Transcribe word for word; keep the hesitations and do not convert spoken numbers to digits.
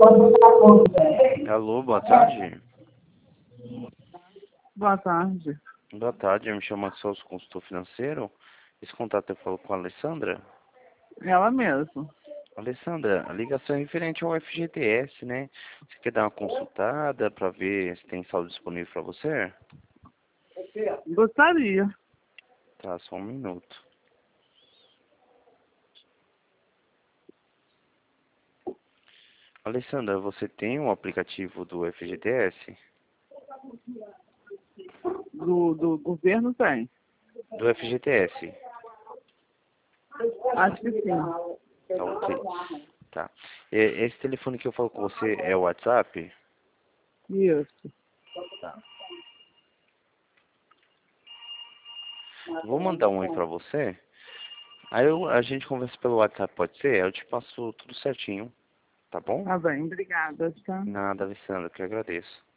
Alô, boa tarde. Boa tarde. Boa tarde, eu me chamo Celso, consultor financeiro. Esse contato eu falo com a Alessandra. Ela mesma. Alessandra, a ligação é referente ao F G T S, né? Você quer dar uma consultada para ver se tem saldo disponível para você? Gostaria. Tá, só um minuto. Alessandra, você tem um aplicativo do F G T S? Do, do governo tem. Do F G T S? Acho que sim. Tá, ok. Tá. E- Esse telefone que eu falo com você é o WhatsApp? Isso. Tá. Vou mandar um aí pra você. Aí eu, a gente conversa pelo WhatsApp, pode ser? Eu te passo tudo certinho, tá bom? Tá bem, obrigada, tá? Nada, Alessandra, que eu agradeço.